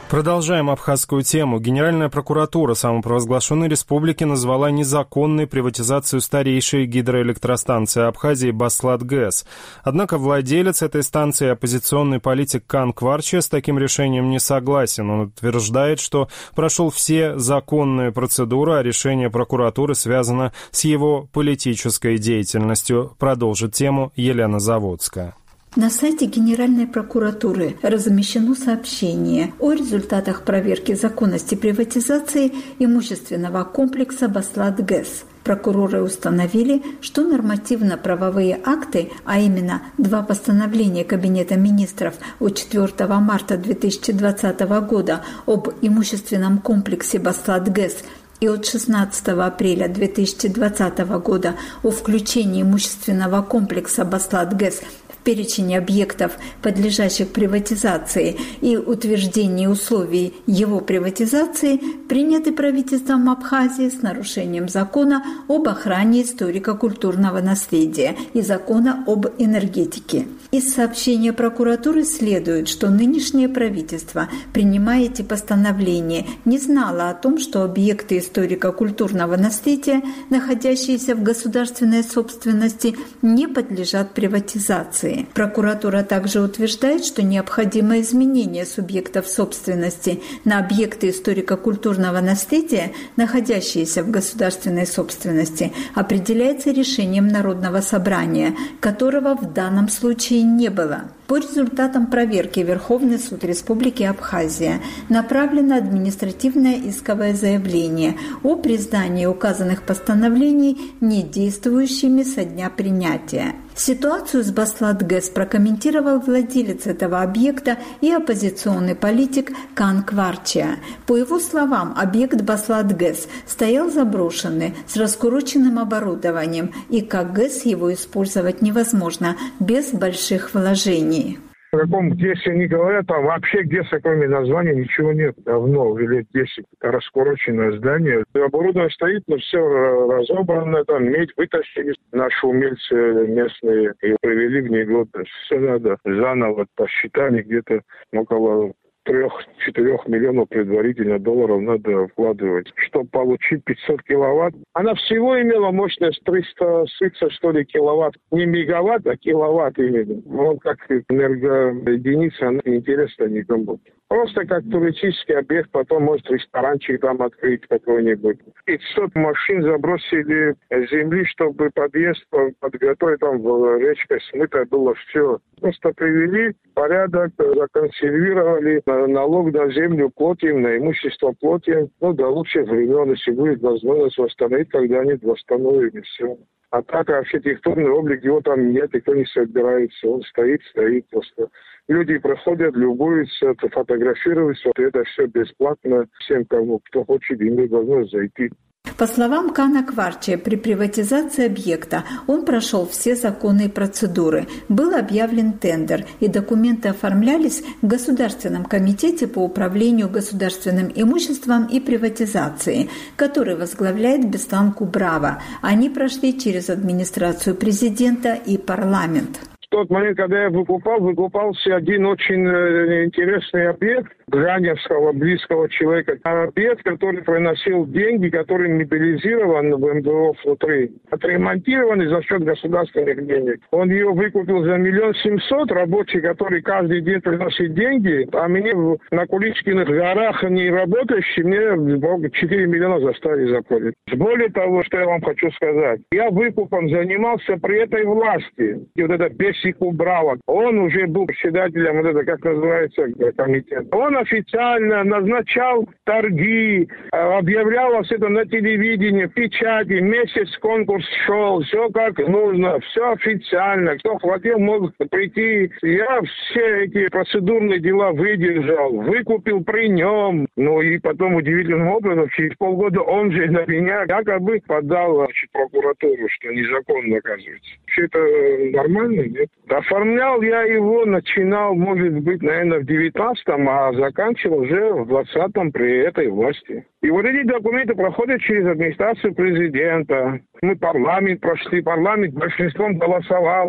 Продолжаем абхазскую тему. Генеральная прокуратура самопровозглашенной республики назвала незаконной приватизацию старейшей гидроэлектростанции Абхазии Баслат-ГЭС. Однако владелец этой станции, оппозиционный политик Кан Кварча, с таким решением не согласен. Он утверждает, что прошел все законные процедуры, а решение прокуратуры связано с его политической деятельностью. Продолжит тему Елена Заводская. На сайте Генеральной прокуратуры размещено сообщение о результатах проверки законности приватизации имущественного комплекса Баслат-ГЭС. Прокуроры установили, что нормативно-правовые акты, а именно 2 постановления Кабинета министров от 4 марта 2020 года об имущественном комплексе Баслат-ГЭС и от 16 апреля 2020 года о включении имущественного комплекса Баслат-ГЭС в перечень объектов, подлежащих приватизации, и утверждение условий его приватизации, приняты правительством Абхазии с нарушением закона об охране историко-культурного наследия и закона об энергетике. Из сообщения прокуратуры следует, что нынешнее правительство, принимая эти постановления, не знало о том, что объекты историко-культурного наследия, находящиеся в государственной собственности, не подлежат приватизации. Прокуратура также утверждает, что необходимо изменение субъектов собственности на объекты историко-культурного наследия, находящиеся в государственной собственности, определяется решением Народного собрания, которого в данном случае не было. По результатам проверки Верховный суд Республики Абхазия направлено административное исковое заявление о признании указанных постановлений недействующими со дня принятия. Ситуацию с Баслат-ГЭС прокомментировал владелец этого объекта и оппозиционный политик Кан Кварча. По его словам, объект Баслат-ГЭС стоял заброшенный, с раскуроченным оборудованием, и как ГЭС его использовать невозможно без больших вложений. О каком ГЭСе они говорят, там вообще ГЭСа, кроме названия, ничего нет. Давно, лет 10, раскуроченное здание. Оборудование стоит, но все разобрано, там медь вытащили. Наши умельцы местные и привели в негодность. Все надо заново посчитали, где-то около 3-4 миллионов предварительно долларов надо вкладывать, чтобы получить 500 киловатт. Она всего имела мощность 330, что ли, киловатт. Не мегаватт, а киловатт именно. Вот как энергоединица, она интересна никому. Просто как туристический объект, потом может ресторанчик там открыть какой-нибудь. 500 машин забросили с земли, чтобы подъезд подготовить, там речкой смыто было все. Просто привели порядок, законсервировали, налог на землю платим, на имущество платим. До лучших времен, если будет возможность восстановить, когда они восстановим, и все. А так архитектурный облик, его там нет, никто не собирается. Он стоит просто. Люди проходят, любуются, фотографируются. Это все бесплатно всем, кто хочет, имеет возможность зайти. По словам Кана Кварча, при приватизации объекта он прошел все законные процедуры. Был объявлен тендер, и документы оформлялись в Государственном комитете по управлению государственным имуществом и приватизации, который возглавляет Беслан Кубрава. Они прошли через администрацию президента и парламент. В тот момент, когда я выкупался один очень интересный объект Граневского, близкого человека. Объект, который приносил деньги, который мобилизирован в МДО внутри, отремонтированный за счет государственных денег. Он ее выкупил за 1 700 000, рабочий, который каждый день приносит деньги, а мне на Куличкиных горах не работающий, мне 4 миллиона заставили заплатить. Более того, что я вам хочу сказать, я выкупом занимался при этой власти. И вот это Бесик Кубрава, он уже был председателем, вот это, как называется, комитет. Он официально назначал торги, объявлялось это на телевидении, в печати, месяц конкурс шел, все как нужно, все официально. Кто хотел, мог прийти. Я все эти процедурные дела выдержал, выкупил при нем. И потом удивительным образом, через полгода он же на меня якобы подал прокуратуру, что незаконно, оказывается. Все это нормально, нет? Оформлял я его, начинал, может быть, наверное, в 19-м, а заканчивал уже в 20-м при этой власти. И вот эти документы проходят через администрацию президента. Мы парламент прошли, парламент большинством голосовало.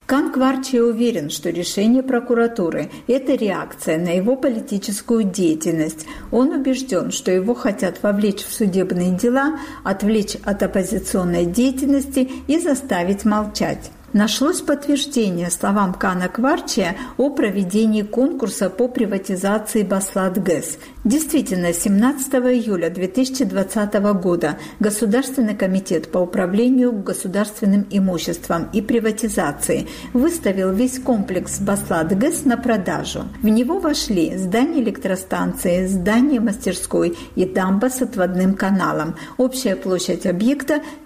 Кан Кварчия уверен, что решение прокуратуры – это реакция на его политическую деятельность. Он убежден, что его хотят вовлечь в судебные дела, отвлечь от оппозиционной деятельности и заставить молчать. Нашлось подтверждение словам Кана Кварчия о проведении конкурса по приватизации Баслат-ГЭС. Действительно, 17 июля 2020 года Государственный комитет по управлению государственным имуществом и приватизации выставил весь комплекс Баслат-ГЭС на продажу. В него вошли здание электростанции, здание мастерской и дамба с отводным каналом. Общая площадь объекта –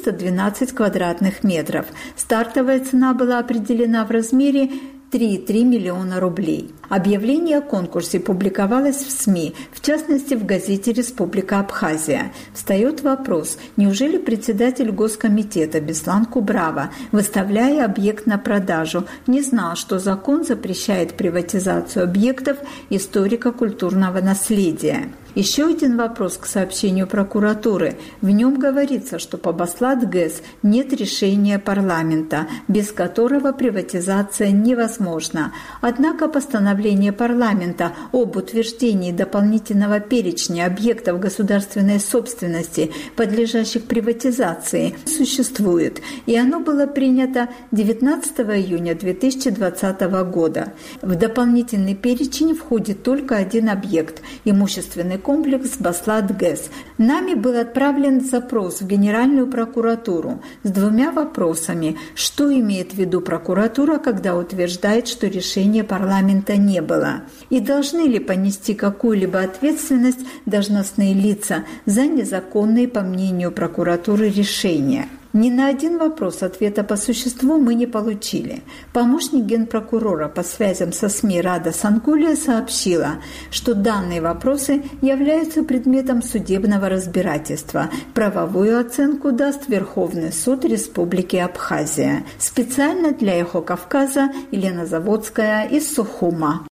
412 квадратных метров. Стартовая цена была определена в размере 3,3 миллиона рублей. Объявление о конкурсе публиковалось в СМИ, в частности в газете «Республика Абхазия». Встает вопрос, неужели председатель Госкомитета Беслан Кубрава, выставляя объект на продажу, не знал, что закон запрещает приватизацию объектов историко-культурного наследия? Еще один вопрос к сообщению прокуратуры. В нем говорится, что по Баслат-ГЭС нет решения парламента, без которого приватизация невозможна. Однако постановление парламента об утверждении дополнительного перечня объектов государственной собственности, подлежащих приватизации, существует, и оно было принято 19 июня 2020 года. В дополнительный перечень входит только один объект – имущественный комплекс Баслат-ГЭС. Нами был отправлен запрос в Генеральную прокуратуру с двумя вопросами. Что имеет в виду прокуратура, когда утверждает, что решения парламента не было? И должны ли понести какую-либо ответственность должностные лица за незаконные, по мнению прокуратуры, решения? Ни на один вопрос ответа по существу мы не получили. Помощник генпрокурора по связям со СМИ Рада Санкулия сообщила, что данные вопросы являются предметом судебного разбирательства. Правовую оценку даст Верховный суд Республики Абхазия. Специально для «Эхо Кавказа» Елена Заводская из Сухума.